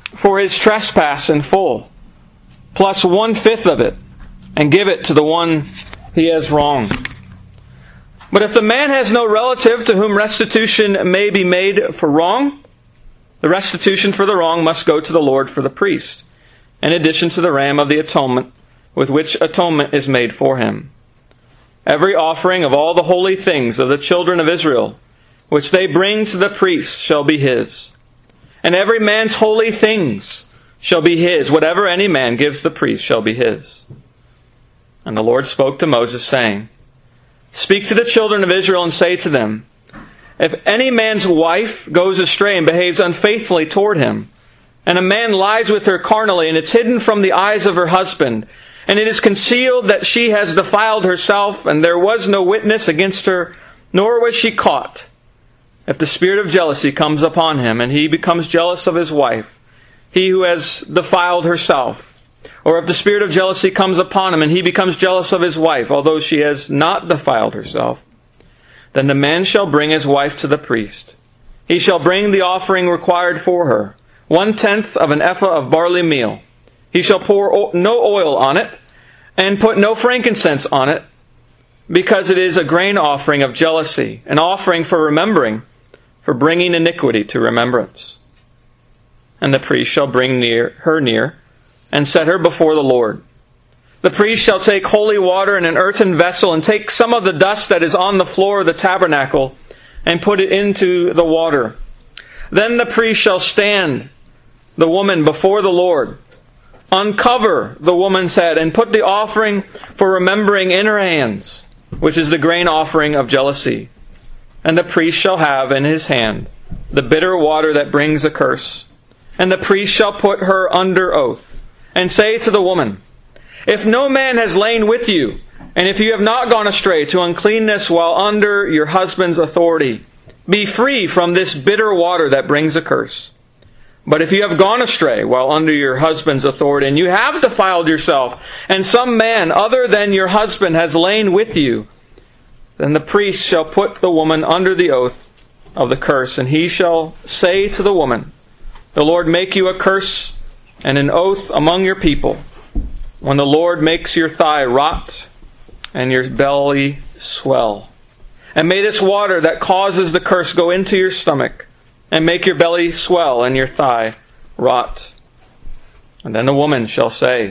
for his trespass in full, plus 1/5 of it, and give it to the one he has wronged. But if the man has no relative to whom restitution may be made for wrong, the restitution for the wrong must go to the Lord for the priest, in addition to the ram of the atonement, with which atonement is made for him. Every offering of all the holy things of the children of Israel, which they bring to the priest, shall be his. And every man's holy things shall be his. Whatever any man gives the priest shall be his. And the Lord spoke to Moses, saying, Speak to the children of Israel and say to them, If any man's wife goes astray and behaves unfaithfully toward him, and a man lies with her carnally, and it's hidden from the eyes of her husband, and it is concealed that she has defiled herself, and there was no witness against her, nor was she caught, if the spirit of jealousy comes upon him, and he becomes jealous of his wife, he who has defiled herself, or if the spirit of jealousy comes upon him, and he becomes jealous of his wife, although she has not defiled herself, then the man shall bring his wife to the priest. He shall bring the offering required for her, 1/10 of an ephah of barley meal. He shall pour no oil on it, and put no frankincense on it, because it is a grain offering of jealousy, an offering for remembering, for bringing iniquity to remembrance. And the priest shall bring her near, and set her before the Lord. The priest shall take holy water in an earthen vessel, and take some of the dust that is on the floor of the tabernacle, and put it into the water. Then the priest shall stand the woman before the Lord, uncover the woman's head, and put the offering for remembering in her hands, which is the grain offering of jealousy. And the priest shall have in his hand the bitter water that brings a curse. And the priest shall put her under oath, and say to the woman, If no man has lain with you, and if you have not gone astray to uncleanness while under your husband's authority, be free from this bitter water that brings a curse. But if you have gone astray while under your husband's authority, and you have defiled yourself, and some man other than your husband has lain with you, then the priest shall put the woman under the oath of the curse, and he shall say to the woman, The Lord make you a curse and an oath among your people, when the Lord makes your thigh rot and your belly swell. And may this water that causes the curse go into your stomach, and make your belly swell and your thigh rot. And then the woman shall say,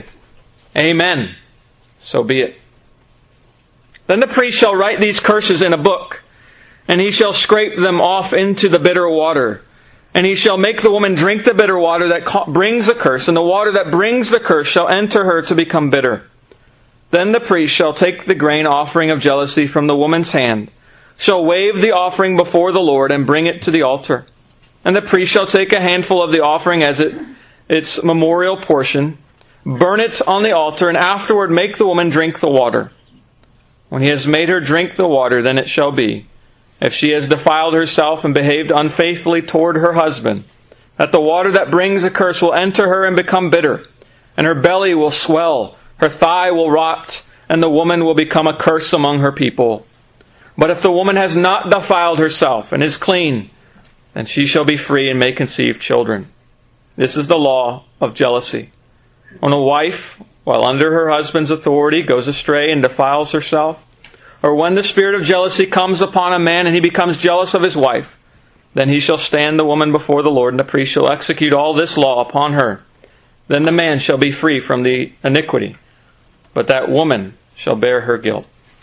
Amen, so be it. Then the priest shall write these curses in a book, and he shall scrape them off into the bitter water. And he shall make the woman drink the bitter water that brings a curse, and the water that brings the curse shall enter her to become bitter. Then the priest shall take the grain offering of jealousy from the woman's hand, shall wave the offering before the Lord, and bring it to the altar. And the priest shall take a handful of the offering as its memorial portion, burn it on the altar, and afterward make the woman drink the water. When he has made her drink the water, then it shall be, if she has defiled herself and behaved unfaithfully toward her husband, that the water that brings a curse will enter her and become bitter, and her belly will swell, her thigh will rot, and the woman will become a curse among her people. But if the woman has not defiled herself and is clean, then she shall be free and may conceive children. This is the law of jealousy. When a wife, while under her husband's authority, goes astray and defiles herself, or when the spirit of jealousy comes upon a man and he becomes jealous of his wife, then he shall stand the woman before the Lord, and the priest shall execute all this law upon her. Then the man shall be free from the iniquity, but that woman shall bear her guilt.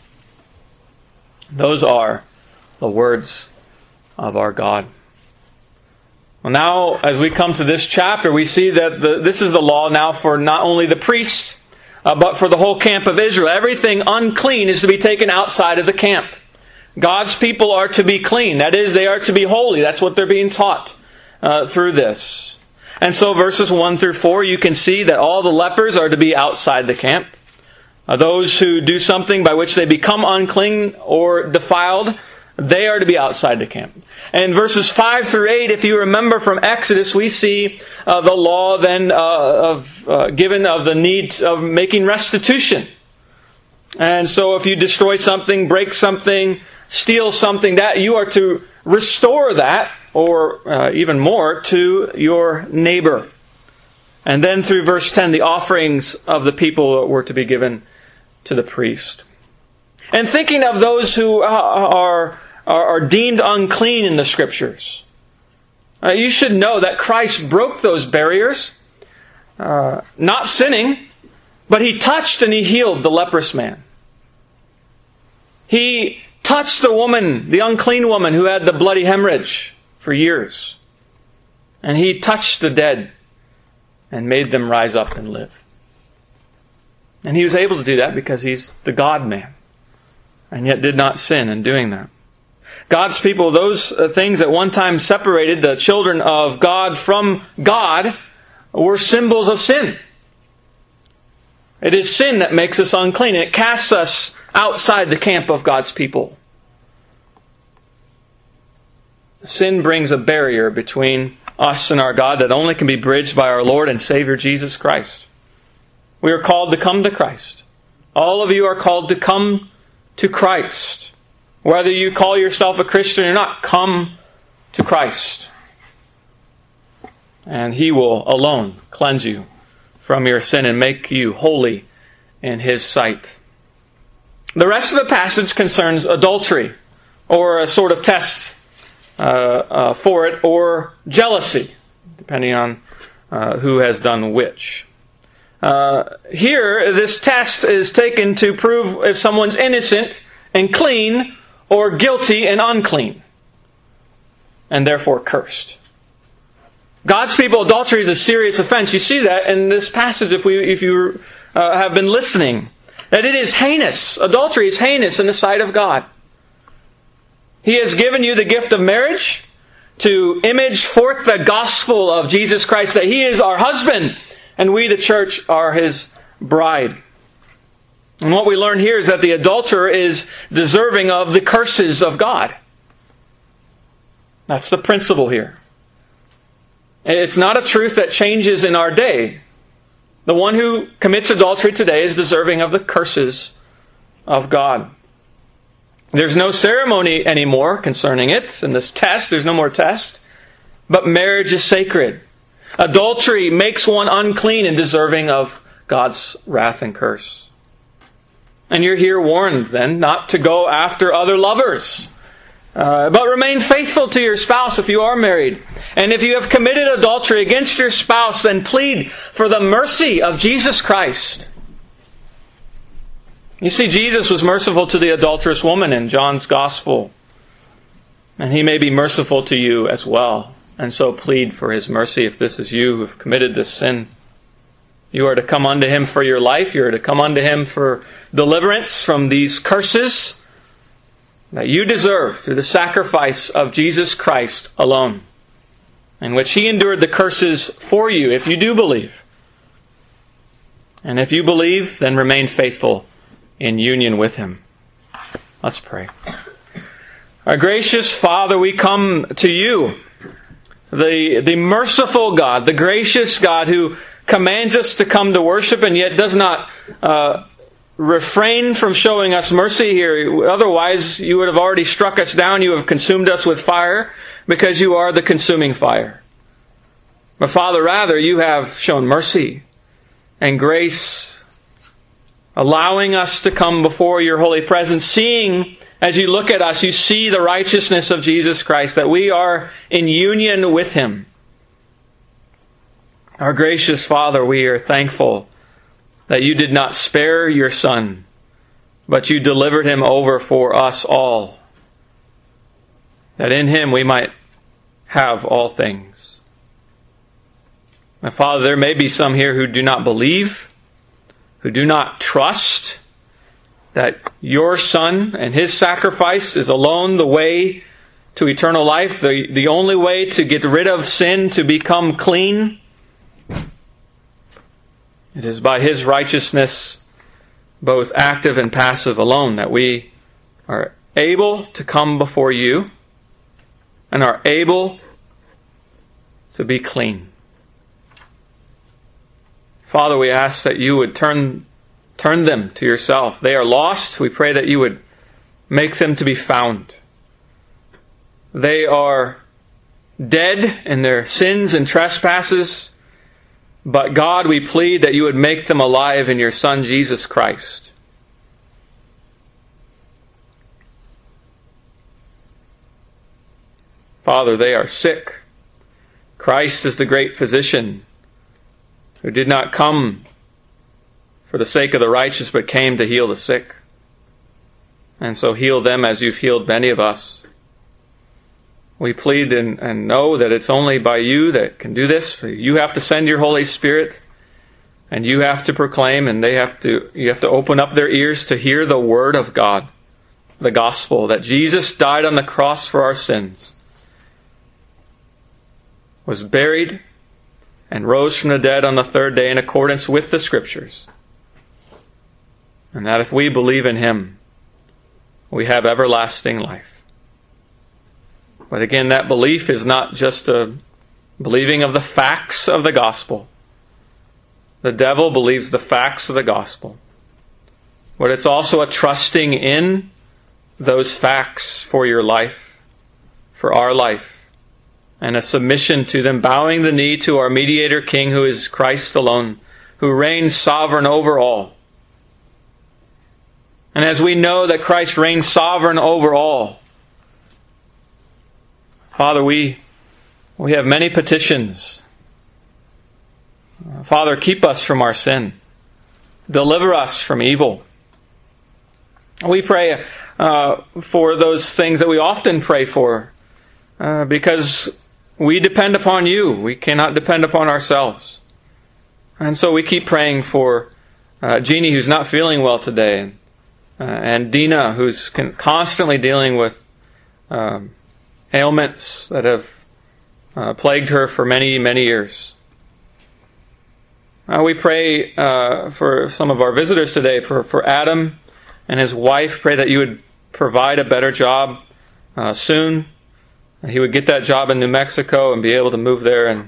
Those are the words of our God. Well, now, as we come to this chapter, we see that this is the law now for not only the priests, but for the whole camp of Israel. Everything unclean is to be taken outside of the camp. God's people are to be clean. That is, they are to be holy. That's what they're being taught through this. And so verses 1 through 4, you can see that all the lepers are to be outside the camp. Those who do something by which they become unclean or defiled, they are to be outside the camp. And verses 5 through 8, if you remember from Exodus, we see the law then given of the need of making restitution. And so if you destroy something, break something, steal something, that you are to restore that, or even more, to your neighbor. And then through verse 10, the offerings of the people were to be given to the priest. And thinking of those who are deemed unclean in the Scriptures, you should know that Christ broke those barriers, not sinning, but He touched and He healed the leprous man. He touched the woman, the unclean woman who had the bloody hemorrhage for years. And He touched the dead and made them rise up and live. And He was able to do that because He's the God-man, and yet did not sin in doing that. God's people, those things that one time separated the children of God from God, were symbols of sin. It is sin that makes us unclean, and it casts us outside the camp of God's people. Sin brings a barrier between us and our God that only can be bridged by our Lord and Savior Jesus Christ. We are called to come to Christ. All of you are called to come to Christ. Whether you call yourself a Christian or not, come to Christ. And He will alone cleanse you from your sin and make you holy in His sight. The rest of the passage concerns adultery, or a sort of test for it, or jealousy, depending on who has done which. Here, this test is taken to prove if someone's innocent and clean, or guilty and unclean, and therefore cursed. God's people, adultery is a serious offense. You see that in this passage if you have been listening. That it is heinous. Adultery is heinous in the sight of God. He has given you the gift of marriage to image forth the gospel of Jesus Christ, that He is our husband, and we, the church, are His bride. And what we learn here is that the adulterer is deserving of the curses of God. That's the principle here. It's not a truth that changes in our day. The one who commits adultery today is deserving of the curses of God. There's no ceremony anymore concerning it. In this test, there's no more test. But marriage is sacred. Adultery makes one unclean and deserving of God's wrath and curse. And you're here warned then not to go after other lovers, but remain faithful to your spouse if you are married. And if you have committed adultery against your spouse, then plead for the mercy of Jesus Christ. You see, Jesus was merciful to the adulterous woman in John's Gospel. And He may be merciful to you as well. And so plead for His mercy if this is you who have committed this sin. You are to come unto Him for your life. You are to come unto Him for deliverance from these curses that you deserve through the sacrifice of Jesus Christ alone, in which He endured the curses for you if you do believe. And if you believe, then remain faithful in union with Him. Let's pray. Our gracious Father, we come to You, the merciful God, the gracious God who commands us to come to worship and yet does not refrain from showing us mercy here. Otherwise, You would have already struck us down. You have consumed us with fire because You are the consuming fire. But Father, rather, You have shown mercy and grace, allowing us to come before Your holy presence, seeing, as You look at us, You see the righteousness of Jesus Christ, that we are in union with Him. Our gracious Father, we are thankful that You did not spare Your Son, but You delivered Him over for us all, that in Him we might have all things. My Father, there may be some here who do not believe, who do not trust that Your Son and His sacrifice is alone the way to eternal life, the only way to get rid of sin, to become clean. It is by His righteousness, both active and passive alone, that we are able to come before You and are able to be clean. Father, we ask that You would turn them to Yourself. They are lost. We pray that You would make them to be found. They are dead in their sins and trespasses. But God, we plead that you would make them alive in your Son, Jesus Christ. Father, they are sick. Christ is the great physician who did not come for the sake of the righteous, but came to heal the sick. And so heal them as you've healed many of us. We plead and know that it's only by you that can do this. You have to send your Holy Spirit, and you have to proclaim, and you have to open up their ears to hear the Word of God, the gospel, that Jesus died on the cross for our sins, was buried, and rose from the dead on the third day in accordance with the Scriptures. And that if we believe in Him, we have everlasting life. But again, that belief is not just a believing of the facts of the gospel. The devil believes the facts of the gospel. But it's also a trusting in those facts for your life, for our life, and a submission to them, bowing the knee to our mediator King, who is Christ alone, who reigns sovereign over all. And as we know that Christ reigns sovereign over all, Father, we have many petitions. Father, keep us from our sin. Deliver us from evil. We pray for those things that we often pray for because we depend upon you. We cannot depend upon ourselves. And so we keep praying for Jeannie, who's not feeling well today, and Dina, who's constantly dealing with ailments that have plagued her for many, many years. We pray for some of our visitors today, for Adam and his wife. Pray that you would provide a better job soon. He would get that job in New Mexico and be able to move there and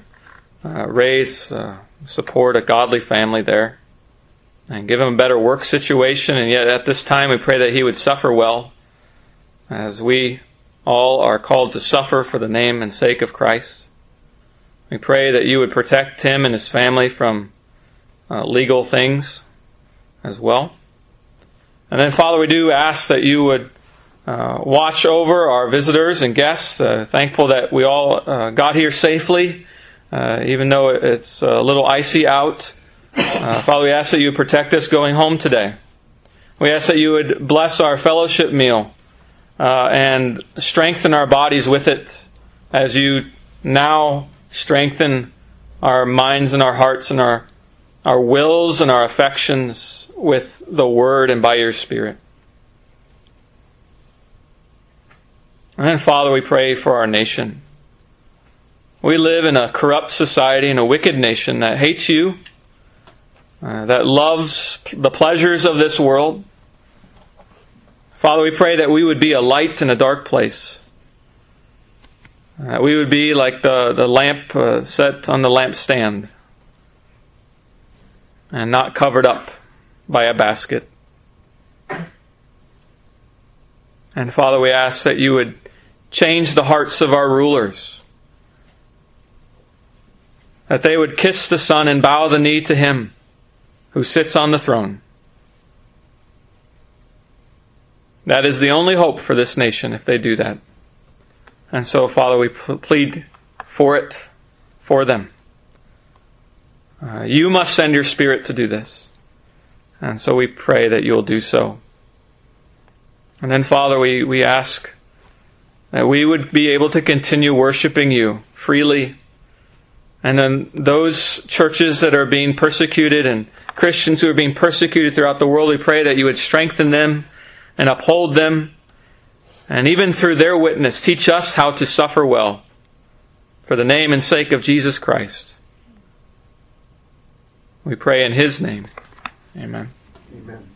support a godly family there. And give him a better work situation. And yet at this time we pray that he would suffer well, as we all are called to suffer for the name and sake of Christ. We pray that you would protect him and his family from legal things as well. And then, Father, we do ask that you would watch over our visitors and guests. Thankful that we all got here safely, even though it's a little icy out. Father, we ask that you would protect us going home today. We ask that you would bless our fellowship meal and strengthen our bodies with it, as you now strengthen our minds and our hearts and our wills and our affections with the Word and by your Spirit. And then, Father, we pray for our nation. We live in a corrupt society, in a wicked nation that hates you, that loves the pleasures of this world. Father, we pray that we would be a light in a dark place. We would be like the lamp set on the lampstand and not covered up by a basket. And Father, we ask that you would change the hearts of our rulers, that they would kiss the Son and bow the knee to Him who sits on the throne. That is the only hope for this nation if they do that. And so, Father, we plead for it, for them. You must send your Spirit to do this. And so we pray that you'll do so. And then, Father, we ask that we would be able to continue worshiping you freely. And then those churches that are being persecuted and Christians who are being persecuted throughout the world, we pray that you would strengthen them and uphold them. And even through their witness, teach us how to suffer well for the name and sake of Jesus Christ. We pray in His name. Amen. Amen.